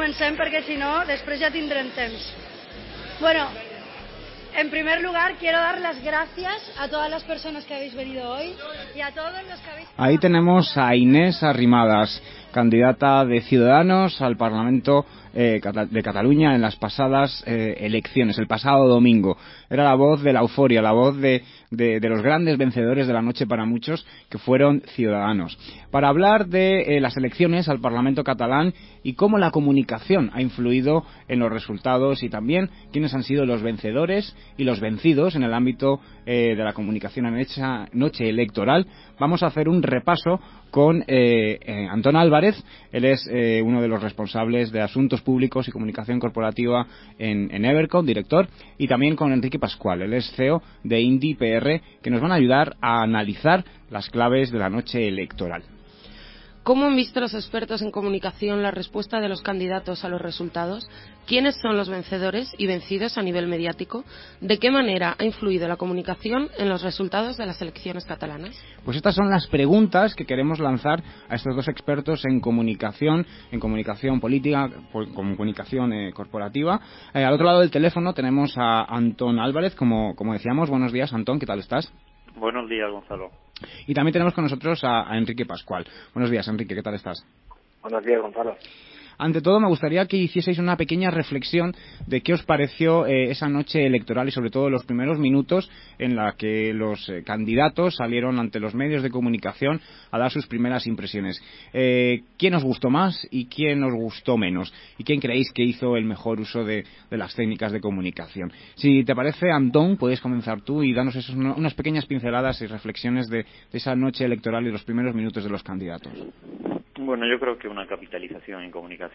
comencem perquè si no després ja tindrem temps. Bueno, en primer lugar quiero dar las gracias a todas las personas que habéis venido hoy y a todos los que habéis... Ahí tenemos a Inés Arrimadas, candidata de Ciudadanos al Parlamento de Cataluña en las pasadas elecciones, el pasado domingo. Era la voz de la euforia, la voz de los grandes vencedores de la noche para muchos, que fueron Ciudadanos. Para hablar de las elecciones al Parlamento catalán y cómo la comunicación ha influido en los resultados y también quiénes han sido los vencedores y los vencidos en el ámbito de la comunicación en esa noche electoral, vamos a hacer un repaso con Antón Álvarez. Él es uno de los responsables de Asuntos Públicos y Comunicación Corporativa en Evercom, director, y también con Enrique Pascual. Él es CEO de Indie PR, que nos van a ayudar a analizar las claves de la noche electoral. ¿Cómo han visto los expertos en comunicación la respuesta de los candidatos a los resultados? ¿Quiénes son los vencedores y vencidos a nivel mediático? ¿De qué manera ha influido la comunicación en los resultados de las elecciones catalanas? Pues estas son las preguntas que queremos lanzar a estos dos expertos en comunicación política, comunicación corporativa. Al otro lado del teléfono tenemos a Antón Álvarez, como decíamos. Buenos días, Antón, ¿qué tal estás? Buenos días, Gonzalo. Y también tenemos con nosotros a Enrique Pascual. Buenos días, Enrique, ¿qué tal estás? Buenos días, Gonzalo. Ante todo, me gustaría que hicieseis una pequeña reflexión de qué os pareció esa noche electoral y sobre todo los primeros minutos en la que los candidatos salieron ante los medios de comunicación a dar sus primeras impresiones. ¿Quién os gustó más y quién os gustó menos? ¿Y quién creéis que hizo el mejor uso de las técnicas de comunicación? Si te parece, Antón, puedes comenzar tú y darnos unas pequeñas pinceladas y reflexiones de esa noche electoral y los primeros minutos de los candidatos. Bueno, yo creo que una capitalización en comunicación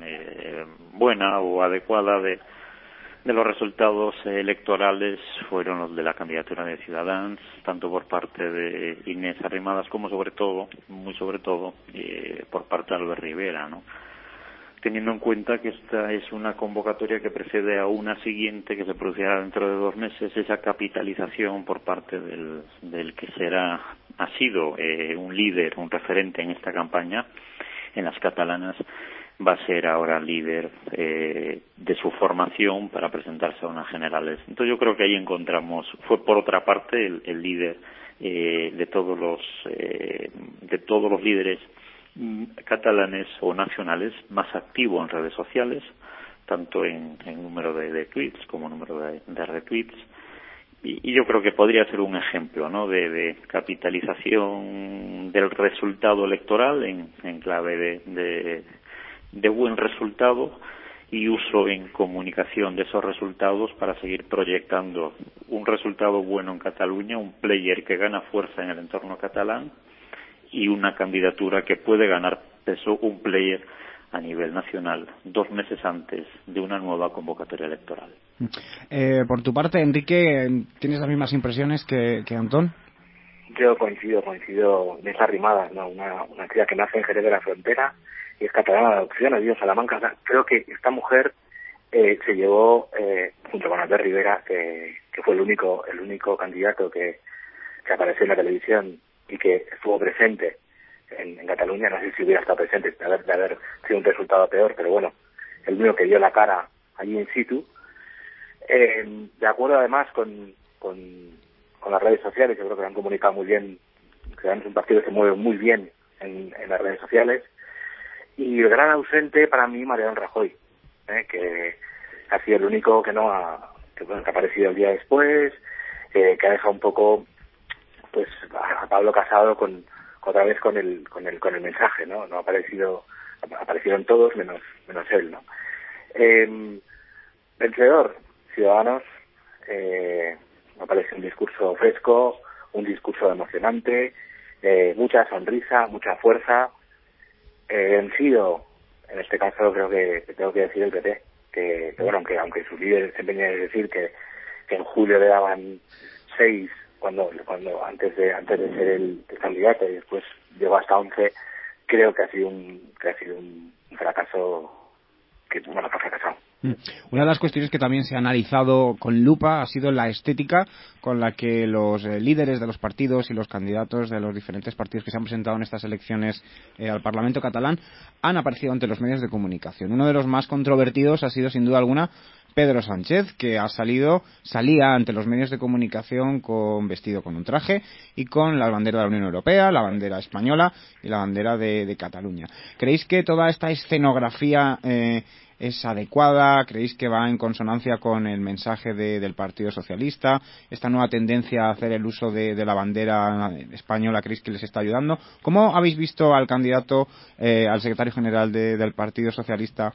buena o adecuada de los resultados electorales fueron los de la candidatura de Ciudadanos, tanto por parte de Inés Arrimadas como muy sobre todo, por parte de Albert Rivera, ¿no? Teniendo en cuenta que esta es una convocatoria que precede a una siguiente que se producirá dentro de 2 meses, esa capitalización por parte del que ha sido un líder, un referente en esta campaña, en las catalanas, va a ser ahora líder de su formación para presentarse a unas generales. Entonces yo creo que ahí fue por otra parte el líder de todos los líderes catalanes o nacionales más activo en redes sociales, tanto en número de tweets como número de retweets, y yo creo que podría ser un ejemplo, ¿no?, de capitalización del resultado electoral en clave de buen resultado y uso en comunicación de esos resultados para seguir proyectando un resultado bueno en Cataluña, un player que gana fuerza en el entorno catalán y una candidatura que puede ganar peso, un player a nivel nacional 2 meses antes de una nueva convocatoria electoral. Por tu parte, Enrique, ¿tienes las mismas impresiones que Antón? Yo coincido en esa rimada, ¿no? Una chica que nace en Jerez de la Frontera y es catalana de adopción, ha vivido en Salamanca. O sea, creo que esta mujer se llevó, junto con Albert Rivera, que fue el único candidato que apareció en la televisión y que estuvo presente en Cataluña. No sé si hubiera estado presente de haber sido un resultado peor, pero bueno, el único que dio la cara allí in situ. De acuerdo además con las redes sociales, yo creo que lo han comunicado muy bien, que es un partido que se mueve muy bien en las redes sociales. Y el gran ausente para mí, Mariano Rajoy, que ha sido el único que ha aparecido el día después, que ha dejado un poco pues a Pablo Casado otra vez con el mensaje, ¿no? No aparecieron todos menos él, ¿no? Vencedor, Ciudadanos, me parece un discurso fresco, un discurso emocionante, mucha sonrisa, mucha fuerza. Vencido, en este caso creo que tengo que decir el PP, que bueno, aunque su líder se empeña en decir que en julio le daban 6 cuando antes de ser el candidato y después llegó hasta 11, creo que ha sido un fracaso que ha fracasado. Una de las cuestiones que también se ha analizado con lupa ha sido la estética con la que los líderes de los partidos y los candidatos de los diferentes partidos que se han presentado en estas elecciones al Parlamento catalán han aparecido ante los medios de comunicación. Uno de los más controvertidos ha sido, sin duda alguna, Pedro Sánchez, que salía ante los medios de comunicación vestido con un traje y con la bandera de la Unión Europea, la bandera española y la bandera de Cataluña. ¿Creéis que toda esta escenografía es adecuada? ¿Creéis que va en consonancia con el mensaje del Partido Socialista? ¿Esta nueva tendencia a hacer el uso de la bandera española creéis que les está ayudando? ¿Cómo habéis visto al candidato, al secretario general del Partido Socialista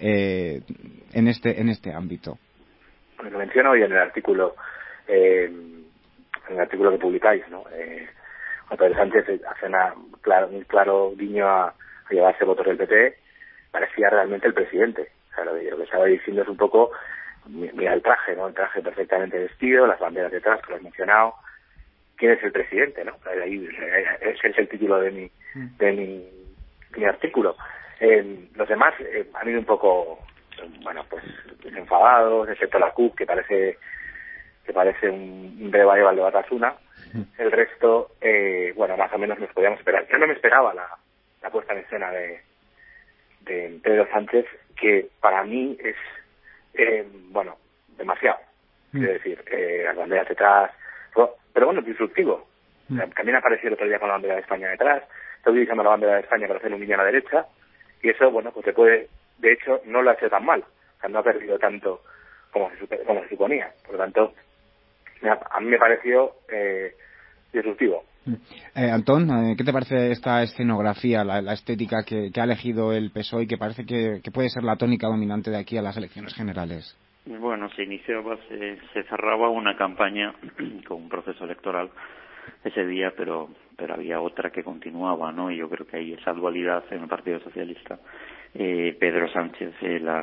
en este ámbito? Pues lo menciono hoy en el artículo que publicáis, ¿no? Pedro Sánchez hace un claro guiño a llevarse votos del PP. Parecía realmente el presidente. O sea, lo que estaba diciendo es un poco, mira el traje, ¿no? El traje perfectamente vestido, las banderas detrás, que lo has mencionado. ¿Quién es el presidente, no? Ese es el título de mi artículo. Los demás han ido un poco, pues enfadados, excepto la CUP, que parece un revival de Batasuna. El resto, más o menos nos podíamos esperar. Yo no me esperaba la puesta en escena de Pedro Sánchez, que para mí es demasiado. Quiero decir, las banderas detrás, pero disruptivo. También apareció el otro día con la bandera de España detrás, está utilizando la bandera de España para hacer un guiño a la derecha, y eso, pues se puede, de hecho, no lo ha hecho tan mal, o sea, no ha perdido tanto como se suponía. Por lo tanto, a mí me pareció disruptivo. Antón, ¿qué te parece esta escenografía, la estética que ha elegido el PSOE y que parece que puede ser la tónica dominante de aquí a las elecciones generales? Bueno, se cerraba una campaña con un proceso electoral ese día, pero había otra que continuaba, ¿no? Y yo creo que hay esa dualidad en el Partido Socialista. Pedro Sánchez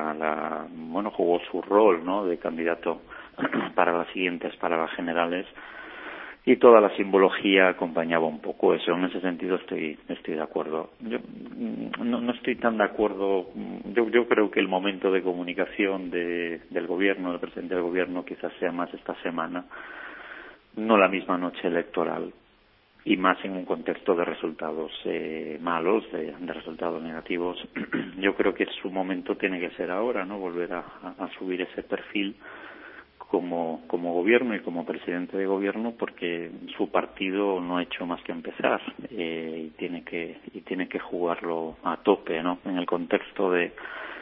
jugó su rol, ¿no?, de candidato para las generales, y toda la simbología acompañaba un poco eso. En ese sentido estoy de acuerdo. Yo no estoy tan de acuerdo. Yo creo que el momento de comunicación del gobierno, del presidente del gobierno, quizás sea más esta semana, no la misma noche electoral, y más en un contexto de resultados malos, de resultados negativos. Yo creo que su momento tiene que ser ahora, ¿no? Volver a subir ese perfil como gobierno y como presidente de gobierno, porque su partido no ha hecho más que empezar, y tiene que jugarlo a tope, ¿no? En el contexto de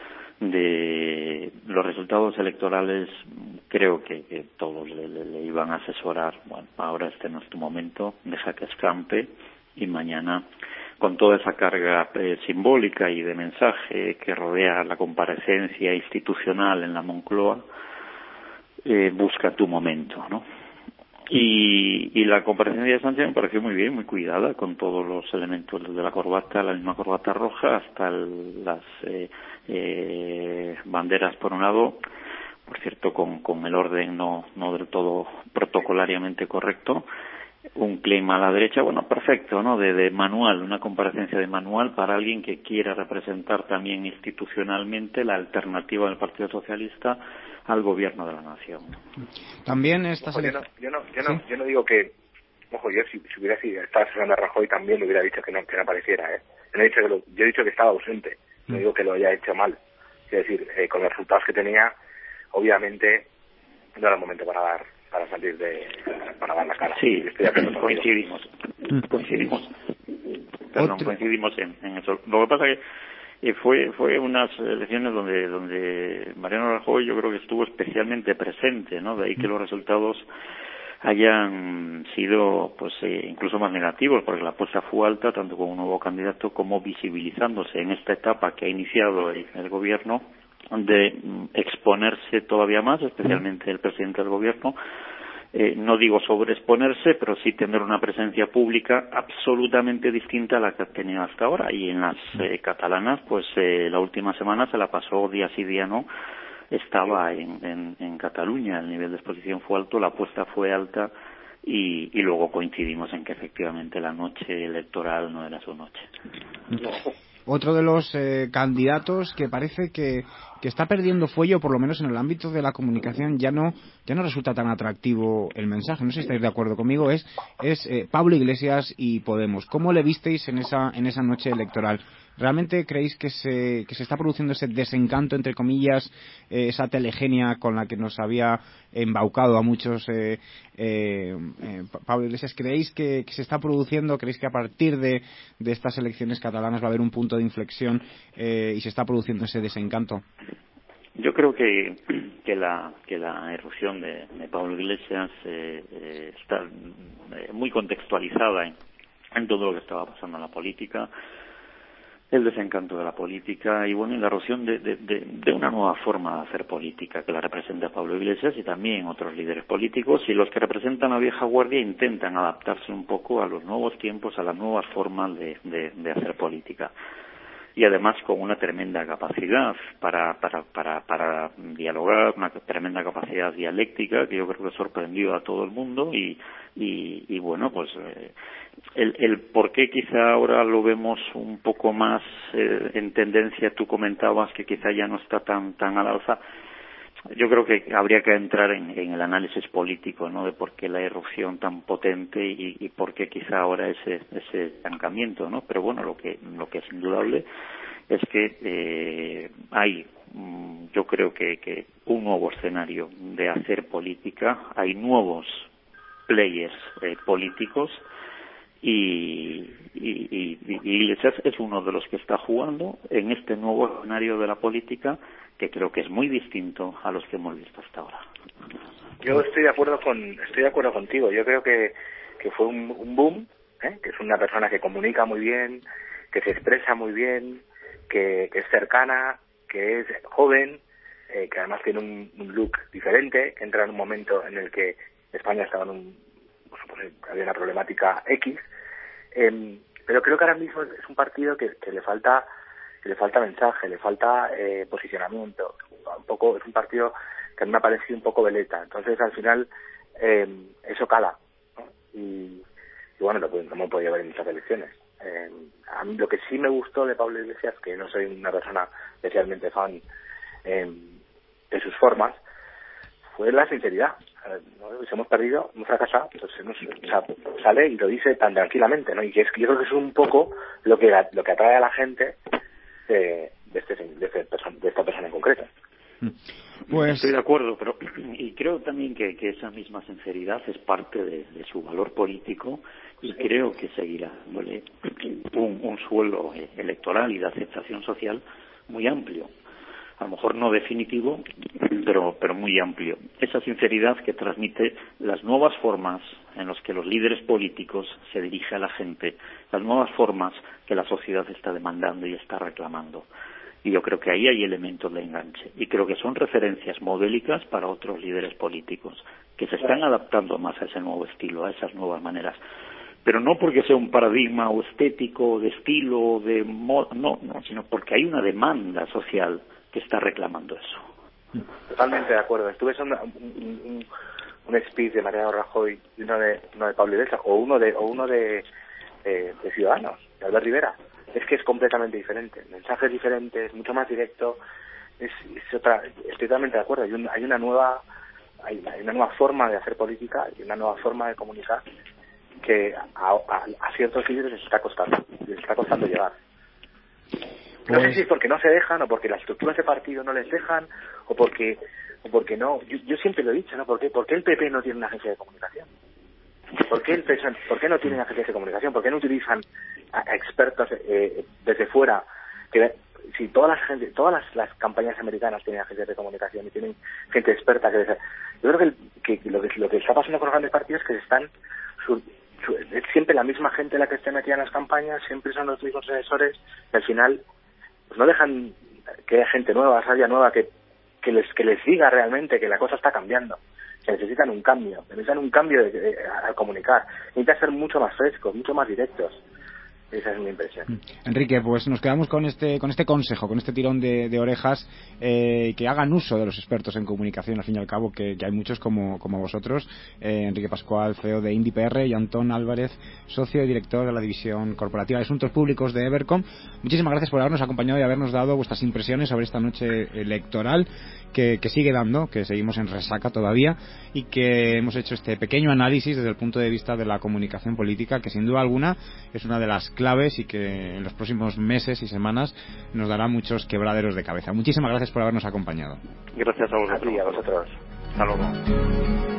los resultados electorales, creo que todos le iban a asesorar, ahora este no es tu momento, deja que escampe, y mañana, con toda esa carga simbólica y de mensaje que rodea la comparecencia institucional en la Moncloa, busca tu momento, ¿no? Y la comparecencia de Sánchez me pareció muy bien, muy cuidada, con todos los elementos de la corbata, la misma corbata roja, hasta las banderas por un lado, por cierto, con el orden no del todo protocolariamente correcto, un claim a la derecha, perfecto, ¿no? De manual, una comparecencia de manual para alguien que quiera representar también institucionalmente la alternativa del Partido Socialista al gobierno de la nación. También estas yo no digo que, yo si hubiera sido, estaba asesorando a Rajoy, también le hubiera dicho que no apareciera, yo he dicho que estaba ausente, no digo que lo haya hecho mal. Es decir, con los resultados que tenía, obviamente no era el momento para dar la cara. Sí, coincidimos en eso. Lo que pasa que fue unas elecciones donde Mariano Rajoy, yo creo que estuvo especialmente presente, ¿no? De ahí que los resultados hayan sido incluso más negativos, porque la apuesta fue alta, tanto con un nuevo candidato como visibilizándose en esta etapa que ha iniciado el gobierno, de exponerse todavía más, especialmente el presidente del gobierno. No digo sobreexponerse, pero sí tener una presencia pública absolutamente distinta a la que ha tenido hasta ahora. Y en las catalanas, la última semana se la pasó día sí día no. Estaba en Cataluña, el nivel de exposición fue alto, la apuesta fue alta, y luego coincidimos en que efectivamente la noche electoral no era su noche. Otro de los candidatos que parece que que está perdiendo fuelle, o por lo menos en el ámbito de la comunicación ya no resulta tan atractivo el mensaje. No sé si estáis de acuerdo conmigo. Es Pablo Iglesias y Podemos. ¿Cómo le visteis en esa noche electoral? ¿Realmente creéis que se está produciendo ese desencanto, entre comillas, esa telegenia con la que nos había embaucado a muchos Pablo Iglesias? ¿Creéis que se está produciendo? ¿Creéis que a partir de estas elecciones catalanas va a haber un punto de inflexión y se está produciendo ese desencanto? Yo creo que la erupción de Pablo Iglesias está muy contextualizada en todo lo que estaba pasando en la política, el desencanto de la política y la erosión de una nueva forma de hacer política que la representa Pablo Iglesias y también otros líderes políticos, y los que representan a la vieja guardia intentan adaptarse un poco a los nuevos tiempos, a las nuevas formas de hacer política. Y además con una tremenda capacidad para dialogar, una tremenda capacidad dialéctica que yo creo que sorprendió a todo el mundo y bueno, pues el por qué quizá ahora lo vemos un poco más en tendencia. Tú comentabas que quizá ya no está tan al alza. Yo creo que habría que entrar en el análisis político, ¿no?, de por qué la irrupción tan potente y por qué quizá ahora ese estancamiento, ¿no? Pero bueno, lo que es indudable es que hay, yo creo que un nuevo escenario de hacer política, hay nuevos players políticos y Iglesias es uno de los que está jugando en este nuevo escenario de la política, que creo que es muy distinto a los que hemos visto hasta ahora. Yo estoy de acuerdo contigo. Yo creo que fue un boom, que es una persona que comunica muy bien, que se expresa muy bien, que es cercana, que es joven, que además tiene un look diferente, que entra en un momento en el que España estaba había una problemática X, pero creo que ahora mismo es un partido que le falta mensaje, le falta posicionamiento. Un poco es un partido que a mí me ha parecido un poco veleta. Entonces al final eso cala, ¿no? Y bueno, no me podía ver en muchas elecciones. A mí lo que sí me gustó de Pablo Iglesias, que no soy una persona especialmente fan de sus formas, fue la sinceridad. ¿No? Si hemos perdido, hemos fracasado, pues sale y lo dice tan tranquilamente, ¿no? Y que yo creo que es un poco lo que atrae a la gente de esta persona en concreto. Pues estoy de acuerdo, pero y creo también que esa misma sinceridad es parte de su valor político, y creo que seguirá dándole un suelo electoral y de aceptación social muy amplio. A lo mejor no definitivo, pero muy amplio. Esa sinceridad que transmite las nuevas formas en las que los líderes políticos se dirigen a la gente, las nuevas formas que la sociedad está demandando y está reclamando. Y yo creo que ahí hay elementos de enganche. Y creo que son referencias modélicas para otros líderes políticos que se están adaptando más a ese nuevo estilo, a esas nuevas maneras. Pero no porque sea un paradigma o estético, de estilo, de moda, no, sino porque hay una demanda social que está reclamando eso. Totalmente de acuerdo. Estuve en un speech de Mariano Rajoy y uno de Pablo Iglesias o uno de Ciudadanos, de Albert Rivera. Es que es completamente diferente. El mensaje es diferente, es mucho más directo. Es otra. Estoy totalmente de acuerdo. Hay una nueva forma de hacer política y una nueva forma de comunicar que a ciertos líderes les está costando llegar. No sé si es porque no se dejan, o porque las estructuras de partido no les dejan, o porque no. Yo siempre lo he dicho, ¿no? ¿Por qué el PP no tiene una agencia de comunicación? ¿Por qué no tienen agencias de comunicación? ¿Por qué no utilizan a expertos desde fuera? Si todas las campañas americanas tienen agencias de comunicación y tienen gente experta yo creo que lo que está pasando con los grandes partidos es que es siempre la misma gente la que esté metida en las campañas, siempre son los mismos asesores, y al final pues no dejan que haya gente nueva, sabia nueva que les diga realmente que la cosa está cambiando. Que necesitan un cambio al comunicar, necesitan ser mucho más frescos, mucho más directos. Esa es mi impresión. Enrique, pues nos quedamos con este consejo, con este tirón de orejas, que hagan uso de los expertos en comunicación, al fin y al cabo, que hay muchos como vosotros. Enrique Pascual, CEO de IndiePR, y Antón Álvarez, socio y director de la División Corporativa de Asuntos Públicos de Evercom. Muchísimas gracias por habernos acompañado y habernos dado vuestras impresiones sobre esta noche electoral que sigue dando, que seguimos en resaca todavía, y que hemos hecho este pequeño análisis desde el punto de vista de la comunicación política, que sin duda alguna es una de las claves y que en los próximos meses y semanas nos dará muchos quebraderos de cabeza. Muchísimas gracias por habernos acompañado. Gracias a vosotros. A ti y a vosotros. Hasta luego.